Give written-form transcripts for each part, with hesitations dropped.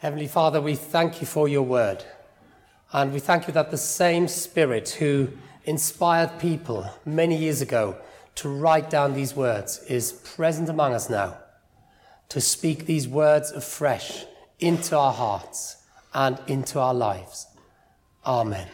Heavenly Father, we thank you for your word. And we thank you that the same Spirit who inspired people many years ago to write down these words is present among us now, to speak these words afresh into our hearts and into our lives. Amen.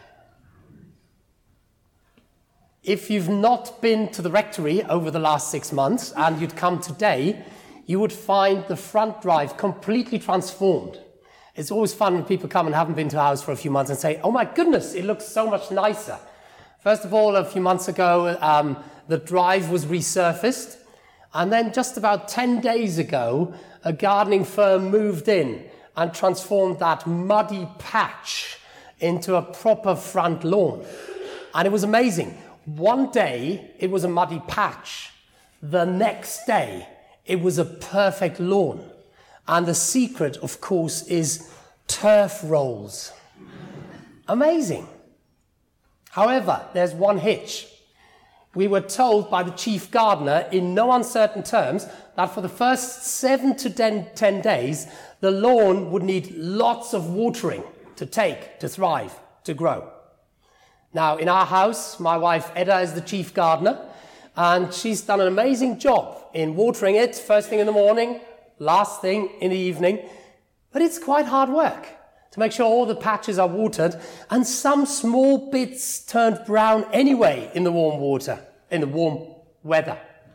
If you've not been to the rectory over the last 6 months and you'd come today, you would find the front drive completely transformed. It's always fun when people come and haven't been to a house for a few months and say, oh my goodness, it looks so much nicer. First of all, a few months ago, the drive was resurfaced. And then just about 10 days ago, a gardening firm moved in and transformed that muddy patch into a proper front lawn. And it was amazing. One day, it was a muddy patch. The next day, it was a perfect lawn. And the secret, of course, is turf rolls. Amazing. However, there's one hitch. We were told by the chief gardener in no uncertain terms that for the first 7 to 10 days, the lawn would need lots of watering to thrive, to grow. Now, in our house, my wife Edda is the chief gardener, and she's done an amazing job in watering it first thing in the morning, last thing in the evening. But it's quite hard work to make sure all the patches are watered, and some small bits turned brown anyway in the warm weather.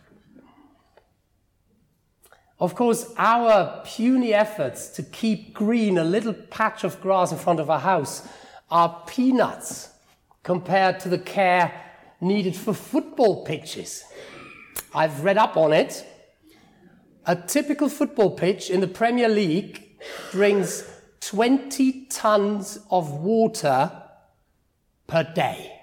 Of course, our puny efforts to keep green a little patch of grass in front of our house are peanuts compared to the care needed for football pitches. I've read up on it. A typical football pitch in the Premier League drinks 20 tons of water per day.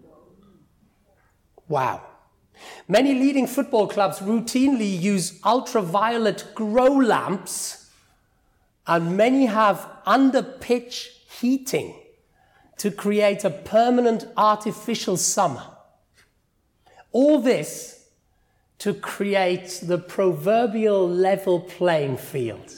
Wow. Many leading football clubs routinely use ultraviolet grow lamps, and many have under-pitch heating to create a permanent artificial summer. All this to create the proverbial level playing field.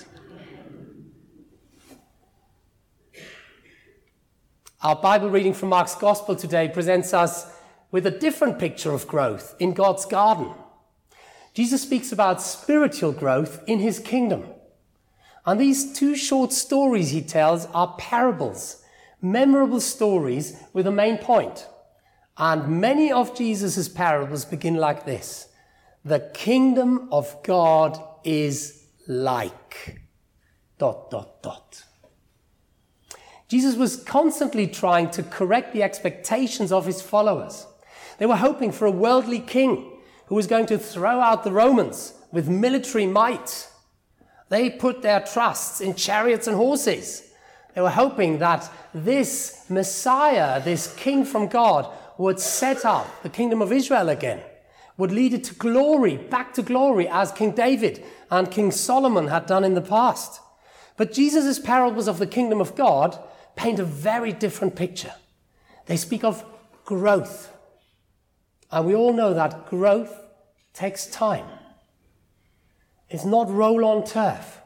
Our Bible reading from Mark's Gospel today presents us with a different picture of growth in God's garden. Jesus speaks about spiritual growth in his kingdom. And these 2 short stories he tells are parables, memorable stories with a main point. And many of Jesus' parables begin like this. The kingdom of God is like... ... Jesus was constantly trying to correct the expectations of his followers. They were hoping for a worldly king who was going to throw out the Romans with military might. They put their trusts in chariots and horses. They were hoping that this Messiah, this king from God, would set up the kingdom of Israel again, would lead it to glory, back to glory, as King David and King Solomon had done in the past. But Jesus' parables of the kingdom of God paint a very different picture. They speak of growth. And we all know that growth takes time. It's not roll-on turf.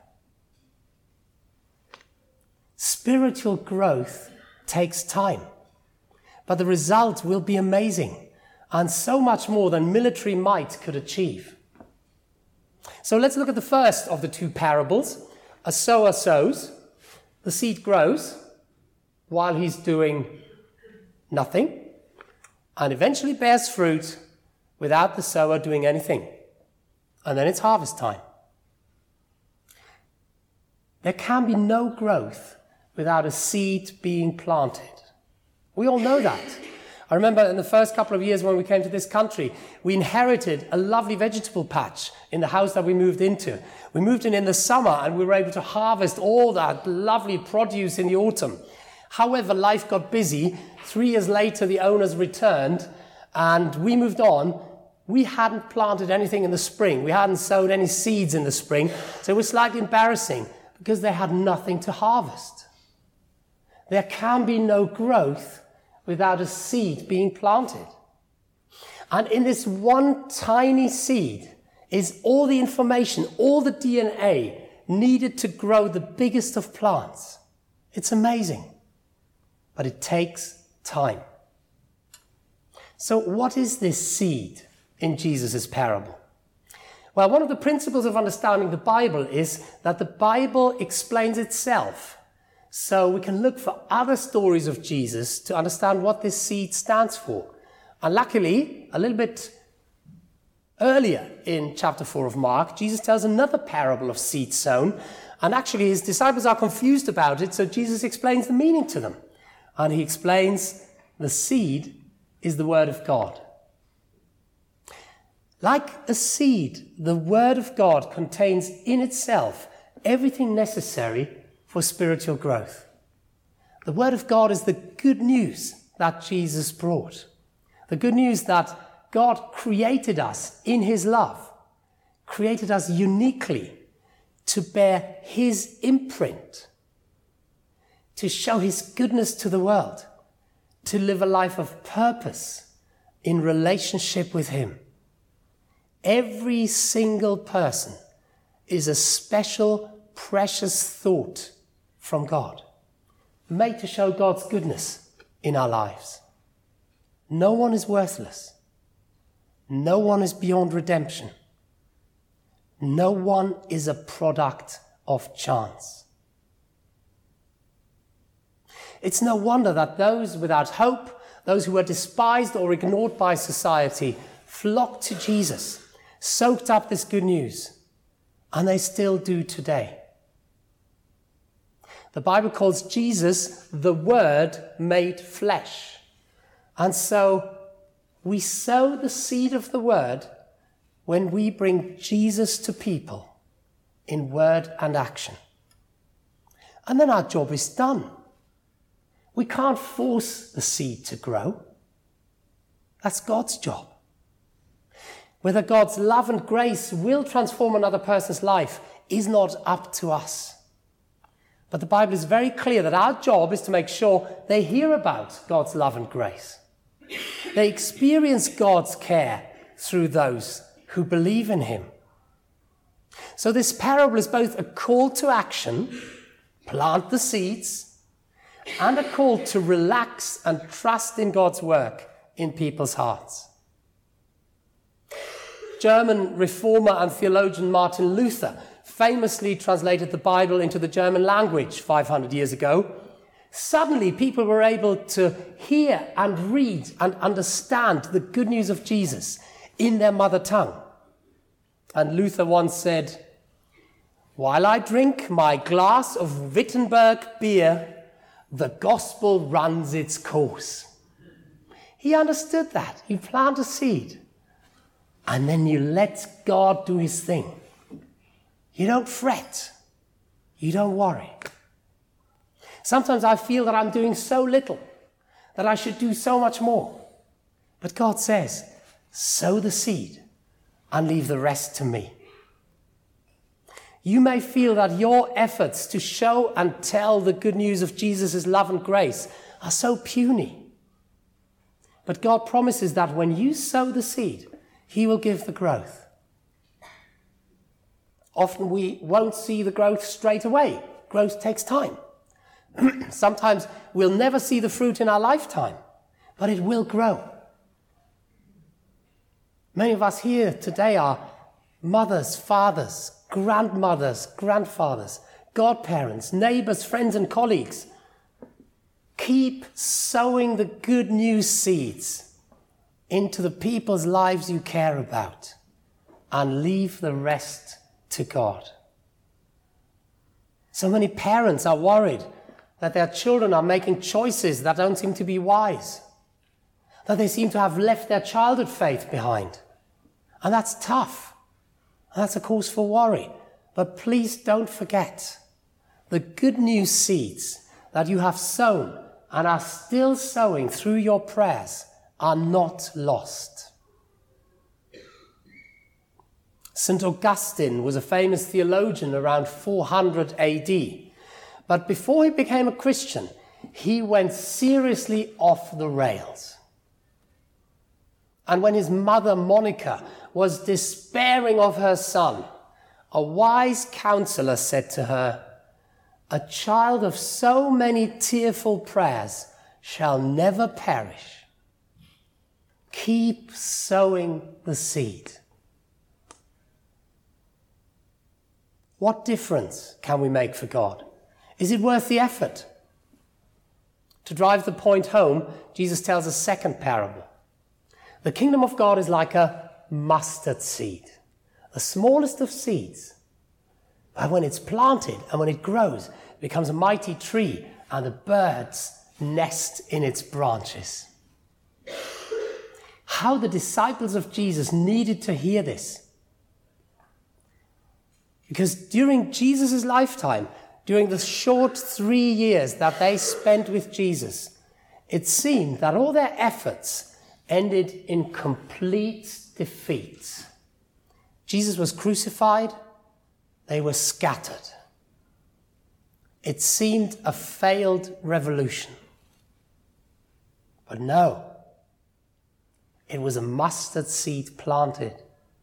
Spiritual growth takes time. But the result will be amazing, and so much more than military might could achieve. So let's look at the first of the 2 parables. A sower sows, the seed grows while he's doing nothing, and eventually bears fruit without the sower doing anything. And then it's harvest time. There can be no growth without a seed being planted. We all know that. I remember in the first couple of years when we came to this country, we inherited a lovely vegetable patch in the house that we moved into. We moved in the summer and we were able to harvest all that lovely produce in the autumn. However, life got busy. 3 years later, the owners returned and we moved on. We hadn't planted anything in the spring. We hadn't sowed any seeds in the spring. So it was slightly embarrassing because they had nothing to harvest. There can be no growth without a seed being planted. And in this one tiny seed is all the information, all the DNA needed to grow the biggest of plants. It's amazing, but it takes time. So what is this seed in Jesus' parable? Well, one of the principles of understanding the Bible is that the Bible explains itself. So we can look for other stories of Jesus to understand what this seed stands for. And luckily, a little bit earlier in chapter 4 of Mark, Jesus tells another parable of seed sown. And actually, his disciples are confused about it, so Jesus explains the meaning to them. And he explains the seed is the word of God. Like a seed, the word of God contains in itself everything necessary for spiritual growth. The word of God is the good news that Jesus brought. The good news that God created us in his love, created us uniquely to bear his imprint, to show his goodness to the world, to live a life of purpose in relationship with him. Every single person is a special, precious thought from God, made to show God's goodness in our lives. No one is worthless. No one is beyond redemption. No one is a product of chance. It's no wonder that those without hope, those who were despised or ignored by society, flocked to Jesus, soaked up this good news, and they still do today. The Bible calls Jesus the Word made flesh. And so we sow the seed of the Word when we bring Jesus to people in word and action. And then our job is done. We can't force the seed to grow. That's God's job. Whether God's love and grace will transform another person's life is not up to us. But the Bible is very clear that our job is to make sure they hear about God's love and grace. They experience God's care through those who believe in him. So this parable is both a call to action, plant the seeds, and a call to relax and trust in God's work in people's hearts. German reformer and theologian Martin Luther famously translated the Bible into the German language 500 years ago. Suddenly, people were able to hear and read and understand the good news of Jesus in their mother tongue. And Luther once said, "While I drink my glass of Wittenberg beer, the gospel runs its course." He understood that. You plant a seed, and then you let God do his thing. You don't fret. You don't worry. Sometimes I feel that I'm doing so little, that I should do so much more. But God says, sow the seed and leave the rest to me. You may feel that your efforts to show and tell the good news of Jesus' love and grace are so puny. But God promises that when you sow the seed, he will give the growth. Often we won't see the growth straight away. Growth takes time. Sometimes we'll never see the fruit in our lifetime, but it will grow. Many of us here today are mothers, fathers, grandmothers, grandfathers, godparents, neighbors, friends, and colleagues. Keep sowing the good news seeds into the people's lives you care about and leave the rest to God. So many parents are worried that their children are making choices that don't seem to be wise, that they seem to have left their childhood faith behind. And that's tough. And that's a cause for worry. But please don't forget, the good news seeds that you have sown and are still sowing through your prayers are not lost. St. Augustine was a famous theologian around 400 AD. But before he became a Christian, he went seriously off the rails. And when his mother, Monica, was despairing of her son a wise counselor said to her, "A child of so many tearful prayers shall never perish. Keep sowing the seed." What difference can we make for God? Is it worth the effort? To drive the point home, Jesus tells a second parable. The kingdom of God is like a mustard seed, the smallest of seeds. But when it's planted and when it grows, it becomes a mighty tree, and the birds nest in its branches. How the disciples of Jesus needed to hear this. Because during Jesus' lifetime, during the short 3 years that they spent with Jesus, it seemed that all their efforts ended in complete defeat. Jesus was crucified, they were scattered. It seemed a failed revolution. But no, it was a mustard seed planted.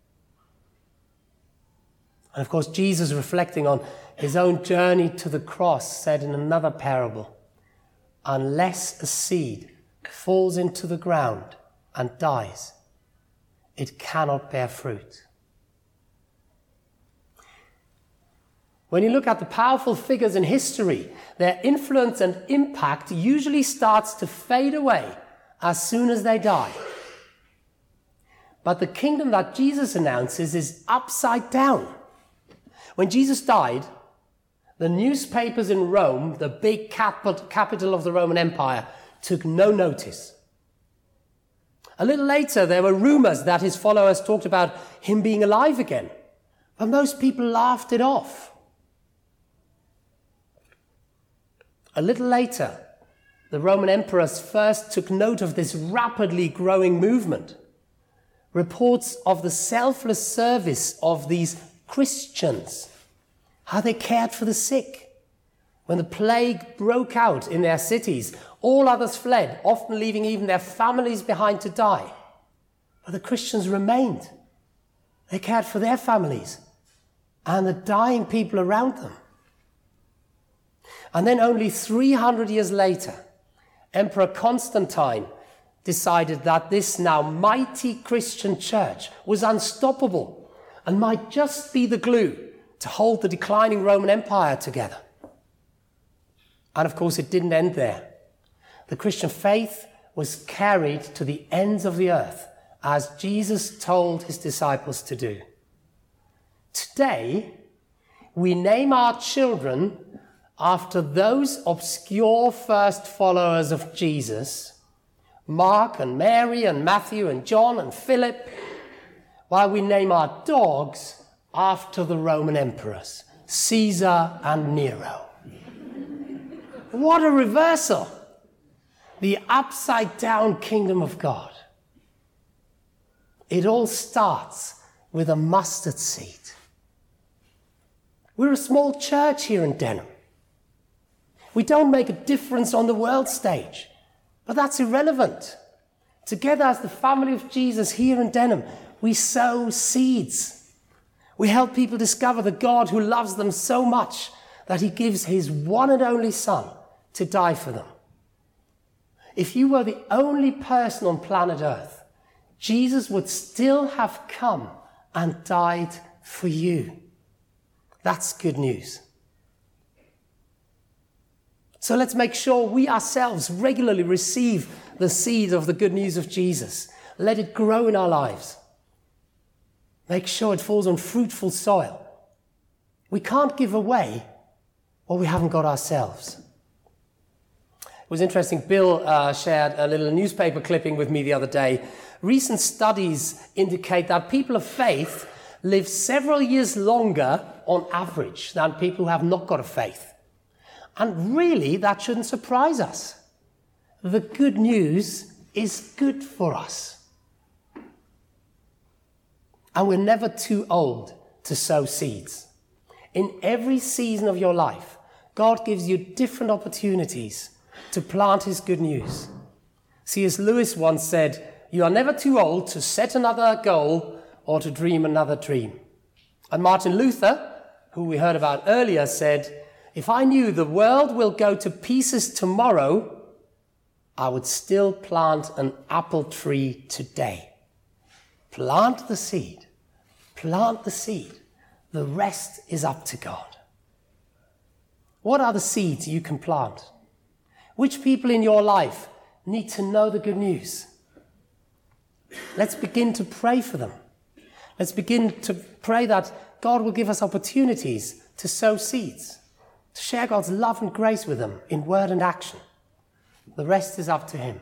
And of course, Jesus, reflecting on his own journey to the cross, said in another parable, "Unless a seed falls into the ground and dies, it cannot bear fruit." When you look at the powerful figures in history, their influence and impact usually starts to fade away as soon as they die. But the kingdom that Jesus announces is upside down. When Jesus died, the newspapers in Rome, the big capital of the Roman Empire, took no notice. A little later, there were rumors that his followers talked about him being alive again, but most people laughed it off. A little later, the Roman emperors first took note of this rapidly growing movement. Reports of the selfless service of these Christians, how they cared for the sick. When the plague broke out in their cities, all others fled, often leaving even their families behind to die. But the Christians remained. They cared for their families and the dying people around them. And then only 300 years later, Emperor Constantine decided that this now mighty Christian church was unstoppable and might just be the glue to hold the declining Roman Empire together. And of course, it didn't end there. The Christian faith was carried to the ends of the earth, as Jesus told his disciples to do. Today, we name our children after those obscure first followers of Jesus, Mark and Mary and Matthew and John and Philip, while we name our dogs after the Roman emperors, Caesar and Nero. What a reversal! The upside-down kingdom of God. It all starts with a mustard seed. We're a small church here in Denham. We don't make a difference on the world stage, but that's irrelevant. Together as the family of Jesus here in Denham, we sow seeds. We help people discover the God who loves them so much that he gives his one and only Son to die for them. If you were the only person on planet Earth, Jesus would still have come and died for you. That's good news. So let's make sure we ourselves regularly receive the seed of the good news of Jesus. Let it grow in our lives. Make sure it falls on fruitful soil. We can't give away what we haven't got ourselves. It was interesting, Bill shared a little newspaper clipping with me the other day. Recent studies indicate that people of faith live several years longer on average than people who have not got a faith. And really, that shouldn't surprise us. The good news is good for us. And we're never too old to sow seeds. In every season of your life, God gives you different opportunities to plant his good news. C.S. Lewis once said, "You are never too old to set another goal or to dream another dream." And Martin Luther, who we heard about earlier, said, "If I knew the world will go to pieces tomorrow, I would still plant an apple tree today." Plant the seed. Plant the seed. The rest is up to God. What are the seeds you can plant? Which people in your life need to know the good news? Let's begin to pray for them. Let's begin to pray that God will give us opportunities to sow seeds, to share God's love and grace with them in word and action. The rest is up to Him.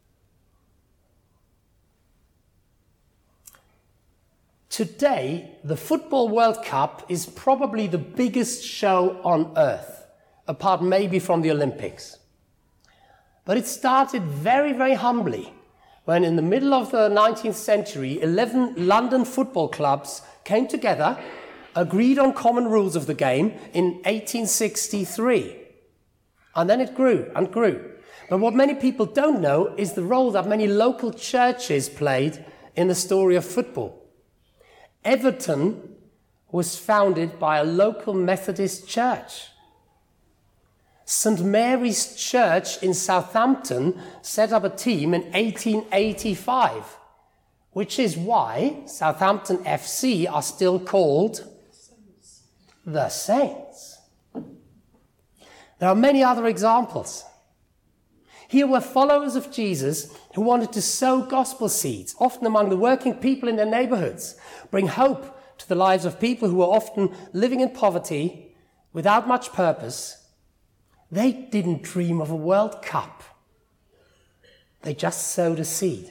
Today, the Football World Cup is probably the biggest show on earth, apart maybe from the Olympics. But it started very, very humbly when in the middle of the 19th century, 11 London football clubs came together, agreed on common rules of the game in 1863. And then it grew and grew. But what many people don't know is the role that many local churches played in the story of football. Everton was founded by a local Methodist church. St. Mary's Church in Southampton set up a team in 1885, which is why Southampton FC are still called the Saints. There are many other examples. Here were followers of Jesus who wanted to sow gospel seeds, often among the working people in their neighborhoods, bring hope to the lives of people who were often living in poverty without much purpose. They didn't dream of a World Cup. They just sowed a seed.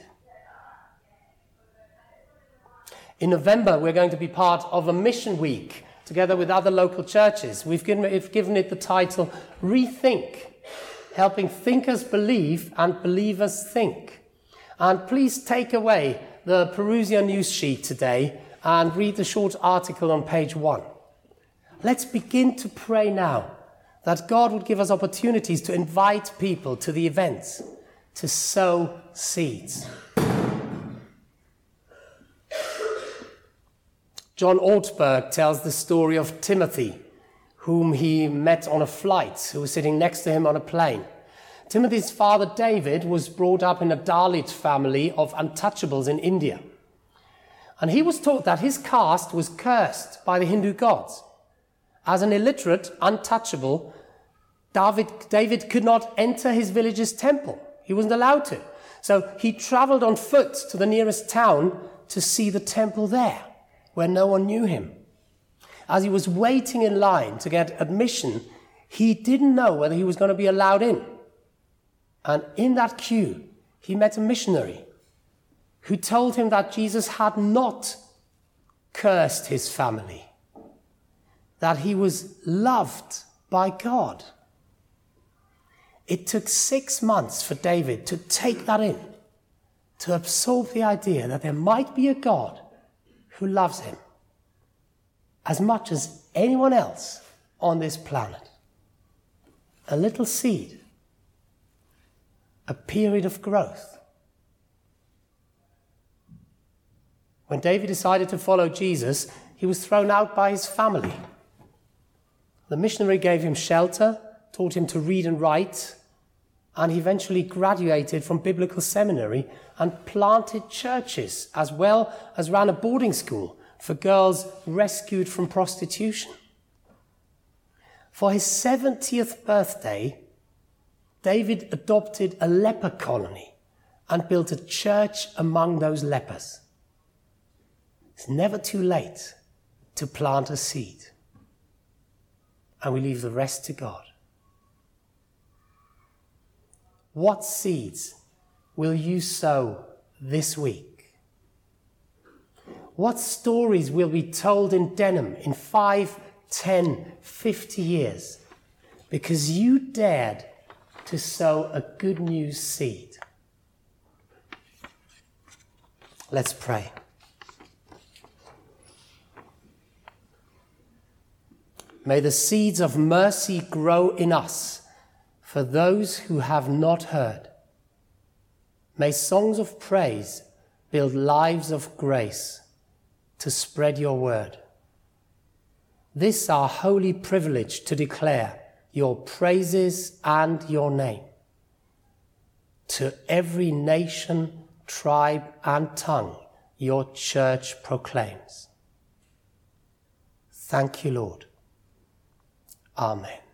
In November, we're going to be part of a mission week together with other local churches. We've given it the title, Rethink, helping thinkers believe and believers think. And please take away the Perusia news sheet today and read the short article on page 1. Let's begin to pray now that God would give us opportunities to invite people to the events, to sow seeds. John Ortberg tells the story of Timothy, whom he met on a flight, who was sitting next to him on a plane. Timothy's father, David, was brought up in a Dalit family of untouchables in India. And he was taught that his caste was cursed by the Hindu gods. As an illiterate, untouchable, David could not enter his village's temple. He wasn't allowed to. So he traveled on foot to the nearest town to see the temple there, where no one knew him. As he was waiting in line to get admission, he didn't know whether he was going to be allowed in. And in that queue, he met a missionary who told him that Jesus had not cursed his family, that he was loved by God. It took 6 months for David to take that in, to absorb the idea that there might be a God who loves him as much as anyone else on this planet. A little seed, a period of growth. When David decided to follow Jesus, he was thrown out by his family. The missionary gave him shelter, taught him to read and write, and he eventually graduated from biblical seminary and planted churches, as well as ran a boarding school for girls rescued from prostitution. For his 70th birthday, David adopted a leper colony and built a church among those lepers. It's never too late to plant a seed, and we leave the rest to God. What seeds will you sow this week? What stories will be told in Denham in 5, 10, 50 years because you dared to sow a good news seed? Let's pray. May the seeds of mercy grow in us for those who have not heard. May songs of praise build lives of grace to spread your word. this our holy privilege to declare your praises and your name to every nation, tribe, and tongue your church proclaims. Thank you, Lord. Amen.